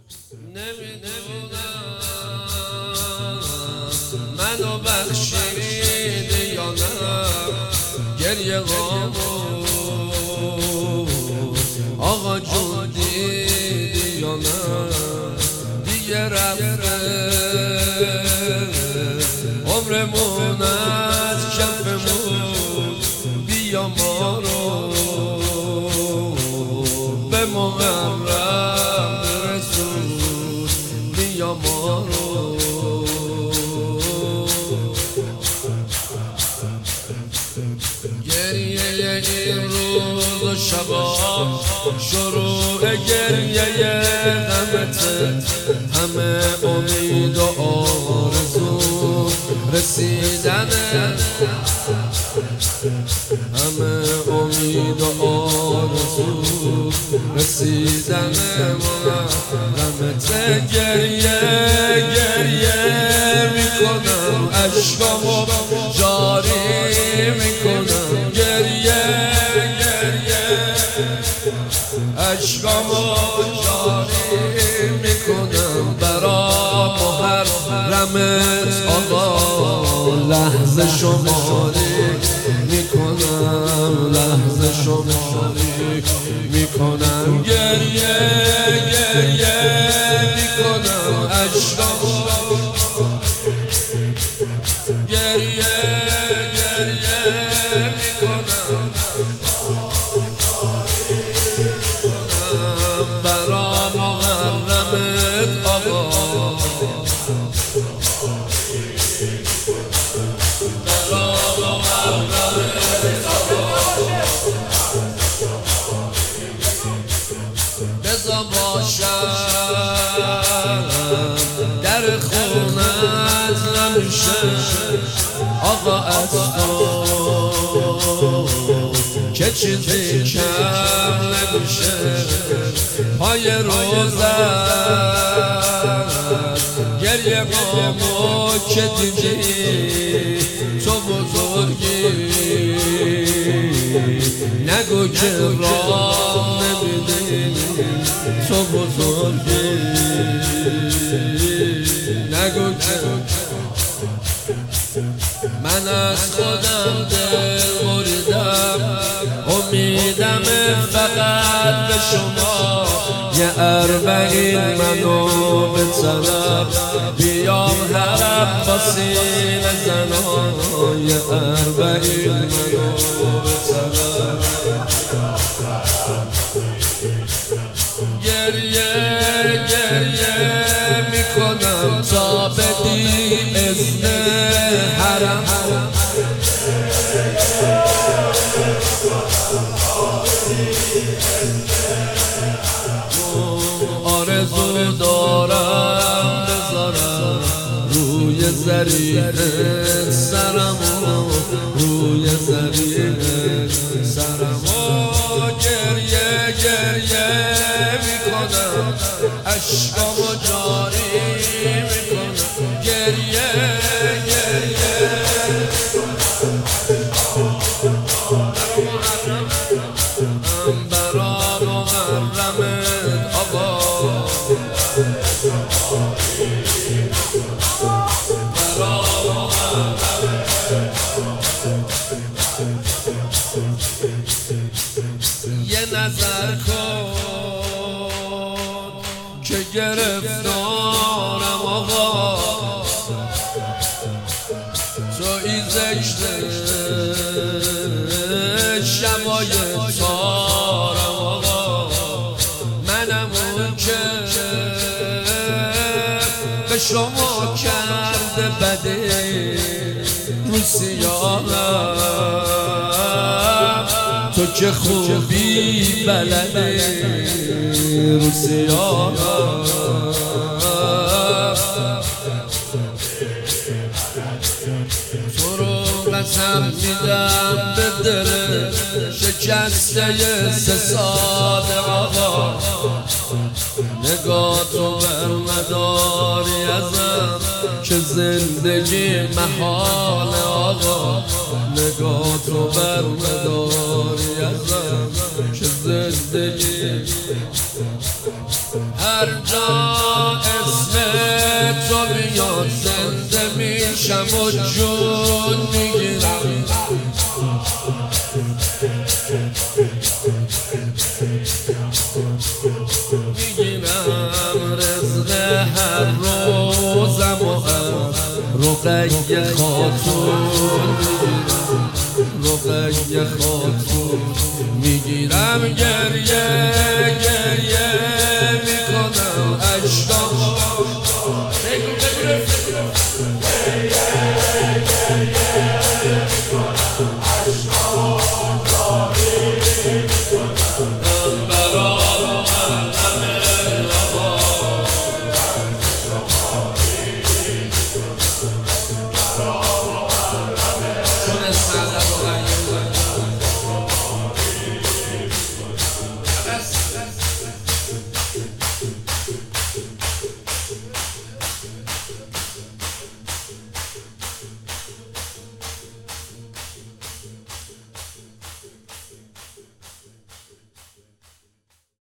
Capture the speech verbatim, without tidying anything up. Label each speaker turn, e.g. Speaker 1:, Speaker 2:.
Speaker 1: نمیدونم منو بخشیدی یا نه گریه غامو آقا جون دیدی یا نه دیگه رفته عمرمون از کفمون بیا ما رو به موقعم برسون بیا ما رو گریه این روز و شبا شروع گریه غمته همه امید و آرزو رسیدنه همه امید و آرزو رسیدنه غمته گریه گریه میکنم عشقامو جاری میکنم گریه گریه عشقامو جاری میکنم برا محرمت آقا لحظه شماری میکنم لحظه شماری میکنم گریه گریه میکنم عشقامو گریه گریه میکنم برا محرمت آقا برا محرمت آقا بزا باشم در خونت نمیشه آقا از تو که چیزی کم نمیشه پای روزت گریه بامو که دیدی تو بزرگی نگو که راه نمیدی تو بزرگی نگو که من از خودم دل بریدم امیدم فقط به شما یه اربعین منو به طلب بیام حرف با سینه زنان یه اربعین منو به طلب گریه گریه میکنم تا بدی اذن حرم آرزو دارم بذارم روی زریح سرمو روی زریح سرمو گریه گریه میکنم عشقامو جاری میکنم گریه گریه برا محرمت آقا برا یه نظر کن که گرفتارم آقا توی زشته شبای تارم آقا منم اون که به شما کرده بده رو سیاهم تو که خوبی بلده رو سیاهم تو رو قسم میدم به دل شکسته سه ساله آقا نگاه تو بر مداری ازم که زندگی محال آقا نگاه تو بر مداری ازم که زندگی هر جا اسم تو بیاد زنده میشم و جون میگیرم. میگیرم رزق هر روزم و رقیه خاتون میگیرم، رقیه خاتون میگیرم. گریه گریه